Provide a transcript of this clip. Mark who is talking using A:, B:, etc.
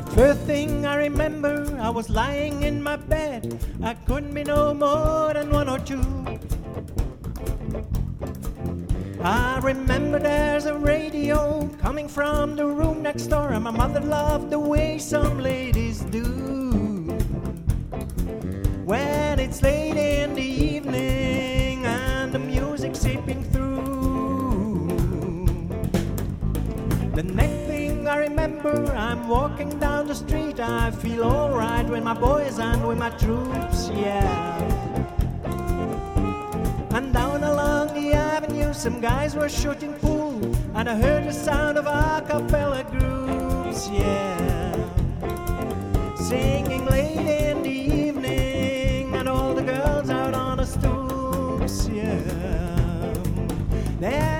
A: First thing I remember, I was lying in my bed. I couldn't be no more than 1 or 2. I remember there's a radio coming from the room next door, and my mother loved the way some ladies do. When it's late in the evening and the music seeping through. The next thing I remember, I'm walking down the street. I feel alright with my boys and with my troops, yeah. And down along the avenue, some guys were shooting pool, and I heard the sound of a cappella groups, yeah. Singing late in the evening, and all the girls out on the stoops, yeah. There